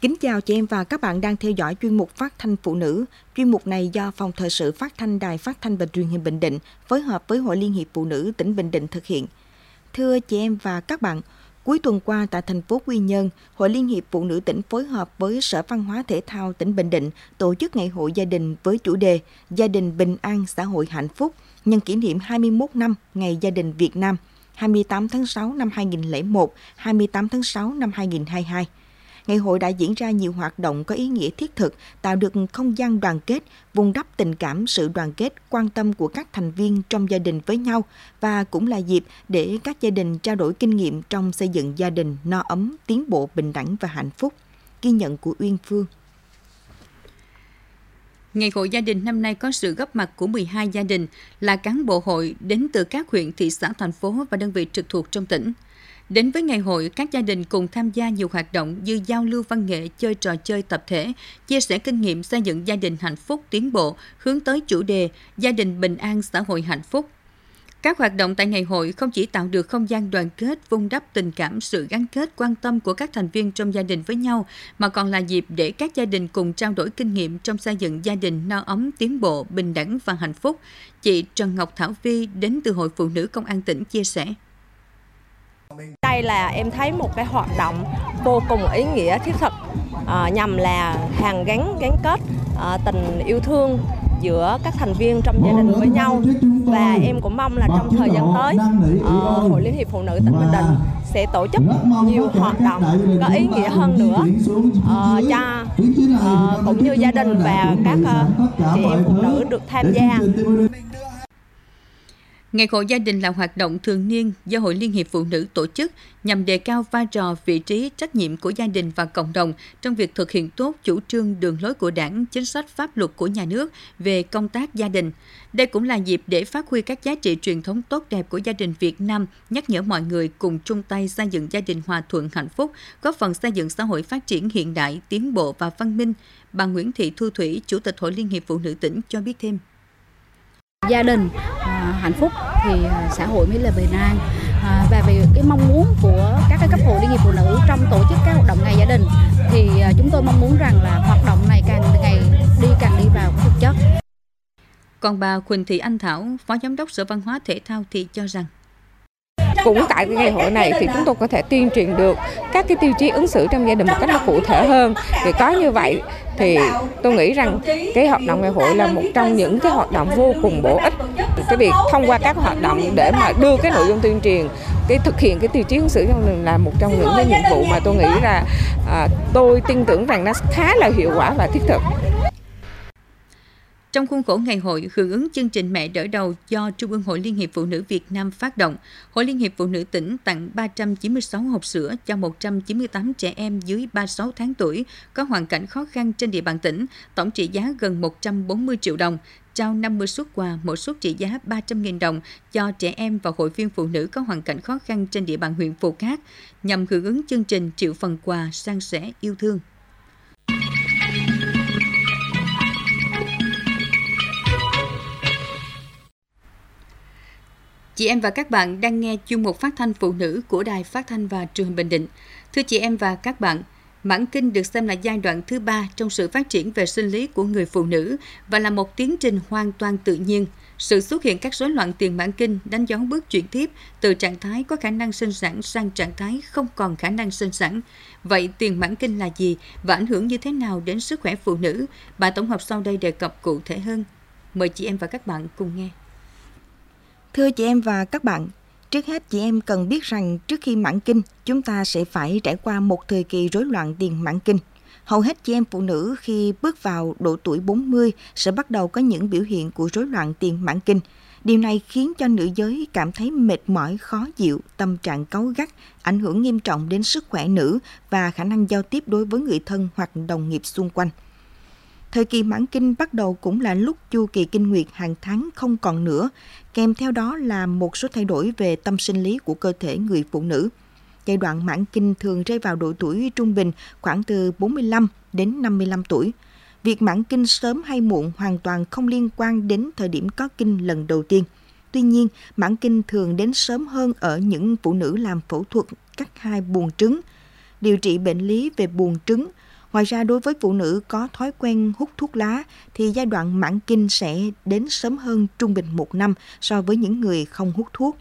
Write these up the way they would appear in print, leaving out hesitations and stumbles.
Kính chào chị em và các bạn đang theo dõi chuyên mục Phát thanh Phụ nữ. Chuyên mục này do Phòng Thời sự Phát thanh Đài Phát thanh và Truyền hình Bình Định phối hợp với Hội Liên hiệp Phụ nữ tỉnh Bình Định thực hiện. Thưa chị em và các bạn, cuối tuần qua tại thành phố Quy Nhơn, Hội Liên hiệp Phụ nữ tỉnh phối hợp với Sở Văn hóa Thể thao tỉnh Bình Định tổ chức Ngày hội gia đình với chủ đề Gia đình bình an, xã hội hạnh phúc nhân kỷ niệm 21 năm Ngày Gia đình Việt Nam, 28 tháng 6 năm 2001, 28 tháng 6 năm 2022. Ngày hội đã diễn ra nhiều hoạt động có ý nghĩa thiết thực, tạo được không gian đoàn kết, vun đắp tình cảm, sự đoàn kết, quan tâm của các thành viên trong gia đình với nhau và cũng là dịp để các gia đình trao đổi kinh nghiệm trong xây dựng gia đình no ấm, tiến bộ, bình đẳng và hạnh phúc. Ghi nhận của Uyên Phương. Ngày hội gia đình năm nay có sự góp mặt của 12 gia đình là cán bộ hội đến từ các huyện, thị xã, thành phố và đơn vị trực thuộc trong tỉnh. Đến với ngày hội, các gia đình cùng tham gia nhiều hoạt động như giao lưu văn nghệ, chơi trò chơi tập thể, chia sẻ kinh nghiệm xây dựng gia đình hạnh phúc tiến bộ, hướng tới chủ đề Gia đình bình an, xã hội hạnh phúc. Các hoạt động tại ngày hội không chỉ tạo được không gian đoàn kết, vun đắp tình cảm, sự gắn kết, quan tâm của các thành viên trong gia đình với nhau, mà còn là dịp để các gia đình cùng trao đổi kinh nghiệm trong xây dựng gia đình no ấm, tiến bộ, bình đẳng và hạnh phúc. Chị Trần Ngọc Thảo Vi đến từ Hội Phụ nữ Công an tỉnh chia sẻ. Đây là em thấy một cái hoạt động vô cùng ý nghĩa thiết thực, nhằm là hàn gắn kết tình yêu thương giữa các thành viên trong gia đình với nhau, và em cũng mong là trong thời gian tới Hội Liên hiệp Phụ nữ tỉnh Bình Định sẽ tổ chức nhiều hoạt động có ý nghĩa hơn nữa cho cũng như gia đình và các chị em phụ nữ được tham gia. Ngày hội gia đình là hoạt động thường niên do Hội Liên hiệp Phụ nữ tổ chức nhằm đề cao vai trò, vị trí, trách nhiệm của gia đình và cộng đồng trong việc thực hiện tốt chủ trương, đường lối của Đảng, chính sách pháp luật của nhà nước về công tác gia đình. Đây cũng là dịp để phát huy các giá trị truyền thống tốt đẹp của gia đình Việt Nam, nhắc nhở mọi người cùng chung tay xây dựng gia đình hòa thuận hạnh phúc, góp phần xây dựng xã hội phát triển hiện đại, tiến bộ và văn minh. Bà Nguyễn Thị Thu Thủy, Chủ tịch Hội Liên hiệp Phụ nữ tỉnh cho biết thêm. Gia đình hạnh phúc thì xã hội mới là bình an, và về cái mong muốn của các cấp hội Liên hiệp Phụ nữ trong tổ chức các hoạt động ngày gia đình thì chúng tôi mong muốn rằng là hoạt động này càng đi vào thực chất. Còn bà Quỳnh Thị Anh Thảo, Phó Giám đốc Sở Văn hóa Thể thao thì cho rằng cũng tại cái ngày hội này thì chúng tôi có thể tuyên truyền được các cái tiêu chí ứng xử trong gia đình một cách nó cụ thể hơn. Thì có như vậy thì tôi nghĩ rằng cái hoạt động ngày hội là một trong những cái hoạt động vô cùng bổ ích. Cái việc thông qua các hoạt động để mà đưa cái nội dung tuyên truyền, cái thực hiện cái tiêu chí ứng xử trong gia đình là một trong những cái nhiệm vụ mà tôi nghĩ là tôi tin tưởng rằng nó khá là hiệu quả và thiết thực. Trong khuôn khổ ngày hội, hưởng ứng chương trình Mẹ đỡ đầu do Trung ương Hội Liên hiệp Phụ nữ Việt Nam phát động, Hội Liên hiệp Phụ nữ tỉnh tặng 396 hộp sữa cho 198 trẻ em dưới 36 tháng tuổi có hoàn cảnh khó khăn trên địa bàn tỉnh, tổng trị giá gần 140 triệu đồng, trao 50 suất quà, mỗi suất trị giá 300.000 đồng cho trẻ em và hội viên phụ nữ có hoàn cảnh khó khăn trên địa bàn huyện Phù Cát, nhằm hưởng ứng chương trình triệu phần quà san sẻ yêu thương. Chị em và các bạn đang nghe chuyên mục Phát thanh Phụ nữ của Đài Phát thanh và Truyền hình Bình Định. Thưa chị em và các bạn, mãn kinh được xem là giai đoạn thứ 3 trong sự phát triển về sinh lý của người phụ nữ và là một tiến trình hoàn toàn tự nhiên. Sự xuất hiện các rối loạn tiền mãn kinh đánh dấu bước chuyển tiếp từ trạng thái có khả năng sinh sản sang trạng thái không còn khả năng sinh sản. Vậy tiền mãn kinh là gì và ảnh hưởng như thế nào đến sức khỏe phụ nữ? Bài tổng hợp sau đây đề cập cụ thể hơn. Mời chị em và các bạn cùng nghe. Thưa chị em và các bạn, trước hết chị em cần biết rằng trước khi mãn kinh, chúng ta sẽ phải trải qua một thời kỳ rối loạn tiền mãn kinh. Hầu hết chị em phụ nữ khi bước vào độ tuổi 40 sẽ bắt đầu có những biểu hiện của rối loạn tiền mãn kinh. Điều này khiến cho nữ giới cảm thấy mệt mỏi, khó chịu, tâm trạng cáu gắt, ảnh hưởng nghiêm trọng đến sức khỏe nữ và khả năng giao tiếp đối với người thân hoặc đồng nghiệp xung quanh. Thời kỳ mãn kinh bắt đầu cũng là lúc chu kỳ kinh nguyệt hàng tháng không còn nữa, kèm theo đó là một số thay đổi về tâm sinh lý của cơ thể người phụ nữ. Giai đoạn mãn kinh thường rơi vào độ tuổi trung bình khoảng từ 45 đến 55 tuổi. Việc mãn kinh sớm hay muộn hoàn toàn không liên quan đến thời điểm có kinh lần đầu tiên. Tuy nhiên, mãn kinh thường đến sớm hơn ở những phụ nữ làm phẫu thuật cắt hai buồng trứng, điều trị bệnh lý về buồng trứng, Ngoài ra, đối với phụ nữ có thói quen hút thuốc lá thì giai đoạn mãn kinh sẽ đến sớm hơn trung bình 1 năm so với những người không hút thuốc.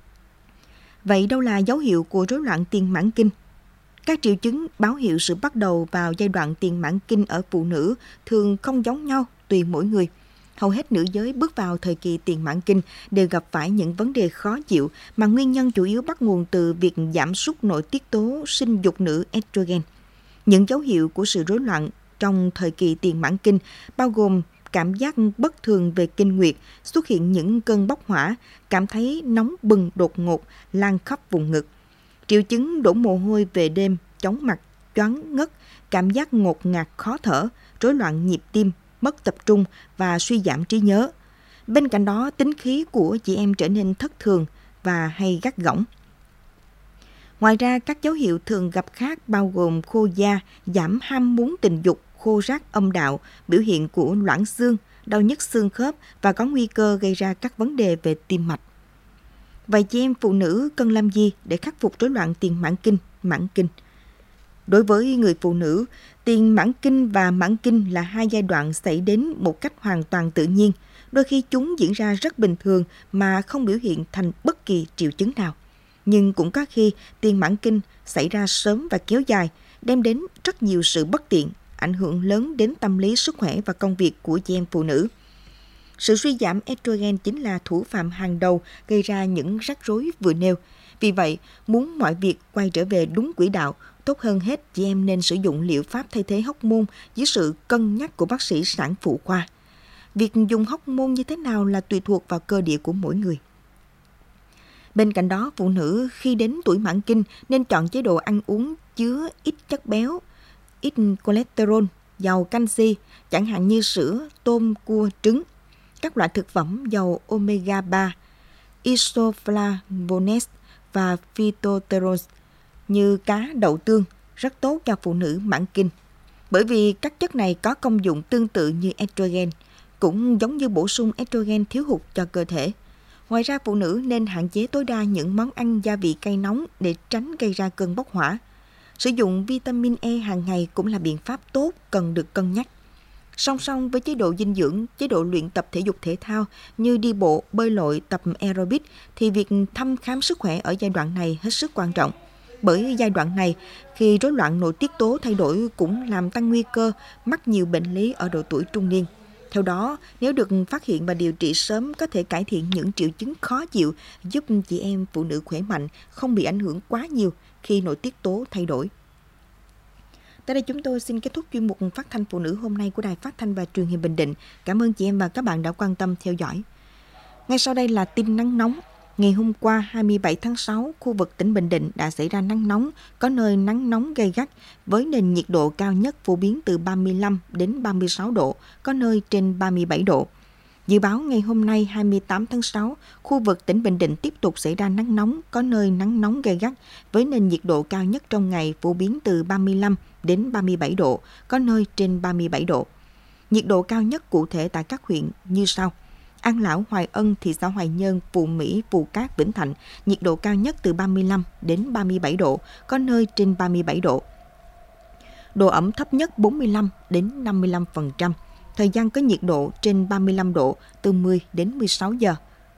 Vậy đâu là dấu hiệu của rối loạn tiền mãn kinh? Các triệu chứng báo hiệu sự bắt đầu vào giai đoạn tiền mãn kinh ở phụ nữ thường không giống nhau tùy mỗi người. Hầu hết nữ giới bước vào thời kỳ tiền mãn kinh đều gặp phải những vấn đề khó chịu mà nguyên nhân chủ yếu bắt nguồn từ việc giảm sút nội tiết tố sinh dục nữ estrogen. Những dấu hiệu của sự rối loạn trong thời kỳ tiền mãn kinh bao gồm cảm giác bất thường về kinh nguyệt, xuất hiện những cơn bốc hỏa, cảm thấy nóng bừng đột ngột, lan khắp vùng ngực. Triệu chứng đổ mồ hôi về đêm, chóng mặt, choáng ngất, cảm giác ngột ngạt khó thở, rối loạn nhịp tim, mất tập trung và suy giảm trí nhớ. Bên cạnh đó, tính khí của chị em trở nên thất thường và hay gắt gỏng. Ngoài ra, các dấu hiệu thường gặp khác bao gồm khô da, giảm ham muốn tình dục, khô rác âm đạo, biểu hiện của loãng xương, đau nhức xương khớp và có nguy cơ gây ra các vấn đề về tim mạch. Vậy chị em phụ nữ cần làm gì để khắc phục rối loạn tiền mãn kinh? Đối với người phụ nữ, tiền mãn kinh và mãn kinh là hai giai đoạn xảy đến một cách hoàn toàn tự nhiên. Đôi khi chúng diễn ra rất bình thường mà không biểu hiện thành bất kỳ triệu chứng nào. Nhưng cũng có khi tiền mãn kinh xảy ra sớm và kéo dài, đem đến rất nhiều sự bất tiện, ảnh hưởng lớn đến tâm lý, sức khỏe và công việc của chị em phụ nữ. Sự suy giảm estrogen chính là thủ phạm hàng đầu gây ra những rắc rối vừa nêu. Vì vậy, muốn mọi việc quay trở về đúng quỹ đạo, tốt hơn hết chị em nên sử dụng liệu pháp thay thế hormone dưới sự cân nhắc của bác sĩ sản phụ khoa. Việc dùng hormone như thế nào là tùy thuộc vào cơ địa của mỗi người. Bên cạnh đó, phụ nữ khi đến tuổi mãn kinh nên chọn chế độ ăn uống chứa ít chất béo, ít cholesterol, giàu canxi, chẳng hạn như sữa, tôm, cua, trứng, các loại thực phẩm giàu omega 3, isoflavones và phytosterols như cá, đậu tương rất tốt cho phụ nữ mãn kinh. Bởi vì các chất này có công dụng tương tự như estrogen, cũng giống như bổ sung estrogen thiếu hụt cho cơ thể. Ngoài ra, phụ nữ nên hạn chế tối đa những món ăn gia vị cay nóng để tránh gây ra cơn bốc hỏa. Sử dụng vitamin E hàng ngày cũng là biện pháp tốt cần được cân nhắc. Song song với chế độ dinh dưỡng, chế độ luyện tập thể dục thể thao như đi bộ, bơi lội, tập aerobic thì việc thăm khám sức khỏe ở giai đoạn này hết sức quan trọng. Bởi giai đoạn này, khi rối loạn nội tiết tố thay đổi cũng làm tăng nguy cơ mắc nhiều bệnh lý ở độ tuổi trung niên. Theo đó, nếu được phát hiện và điều trị sớm có thể cải thiện những triệu chứng khó chịu, giúp chị em phụ nữ khỏe mạnh, không bị ảnh hưởng quá nhiều khi nội tiết tố thay đổi. Tới đây chúng tôi xin kết thúc chuyên mục Phát thanh Phụ nữ hôm nay của Đài Phát thanh và Truyền hình Bình Định. Cảm ơn chị em và các bạn đã quan tâm theo dõi. Ngay sau đây là tin nắng nóng. Ngày hôm qua 27 tháng 6, khu vực tỉnh Bình Định đã xảy ra nắng nóng, có nơi nắng nóng gay gắt với nền nhiệt độ cao nhất phổ biến từ 35 đến 36 độ, có nơi trên 37 độ. Dự báo ngày hôm nay 28 tháng 6, khu vực tỉnh Bình Định tiếp tục xảy ra nắng nóng, có nơi nắng nóng gay gắt với nền nhiệt độ cao nhất trong ngày phổ biến từ 35 đến 37 độ, có nơi trên 37 độ. Nhiệt độ cao nhất cụ thể tại các huyện như sau: An Lão, Hoài Ân, thị xã Hoài Nhơn, Phú Mỹ, Phú Cát, Vĩnh Thạnh, nhiệt độ cao nhất từ 35 đến 37 độ, có nơi trên 37 độ. Độ ẩm thấp nhất 45 đến 55%. Thời gian có nhiệt độ trên 35 độ từ 10 đến 16 giờ.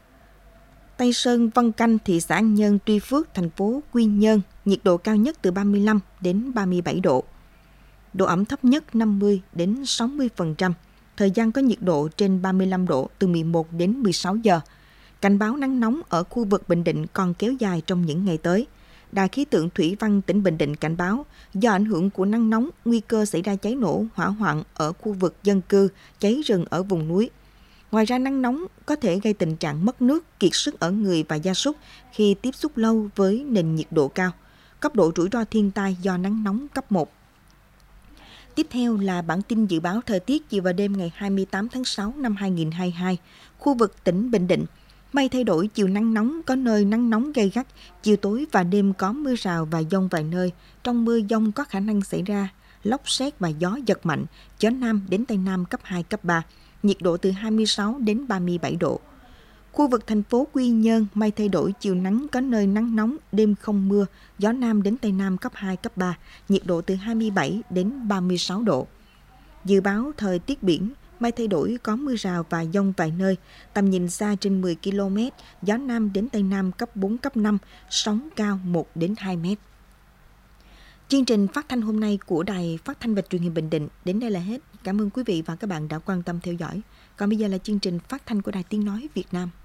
Tây Sơn, Vân Canh, thị xã An Nhơn, Tuy Phước, thành phố Quy Nhơn, nhiệt độ cao nhất từ 35 đến 37 độ. Độ ẩm thấp nhất 50 đến 60%. Thời gian có nhiệt độ trên 35 độ từ 11 đến 16 giờ. Cảnh báo nắng nóng ở khu vực Bình Định còn kéo dài trong những ngày tới. Đài khí tượng thủy văn tỉnh Bình Định cảnh báo, do ảnh hưởng của nắng nóng, nguy cơ xảy ra cháy nổ, hỏa hoạn ở khu vực dân cư, cháy rừng ở vùng núi. Ngoài ra, nắng nóng có thể gây tình trạng mất nước, kiệt sức ở người và gia súc khi tiếp xúc lâu với nền nhiệt độ cao. Cấp độ rủi ro thiên tai do nắng nóng cấp 1. Tiếp theo là bản tin dự báo thời tiết chiều và đêm ngày 28 tháng 6 năm 2022. Khu vực tỉnh Bình Định, mây thay đổi, chiều nắng nóng, có nơi nắng nóng gay gắt, chiều tối và đêm có mưa rào và dông vài nơi. Trong mưa dông có khả năng xảy ra lốc sét và gió giật mạnh, gió Nam đến Tây Nam cấp 2, cấp 3, nhiệt độ từ 26 đến 37 độ. Khu vực thành phố Quy Nhơn, mây thay đổi, chiều nắng, có nơi nắng nóng, đêm không mưa, gió Nam đến Tây Nam cấp 2, cấp 3, nhiệt độ từ 27 đến 36 độ. Dự báo thời tiết biển, mây thay đổi, có mưa rào và dông vài nơi, tầm nhìn xa trên 10 km, gió Nam đến Tây Nam cấp 4, cấp 5, sóng cao 1 đến 2 mét. Chương trình phát thanh hôm nay của Đài Phát thanh và Truyền hình Bình Định đến đây là hết. Cảm ơn quý vị và các bạn đã quan tâm theo dõi. Còn bây giờ là chương trình phát thanh của Đài Tiếng nói Việt Nam.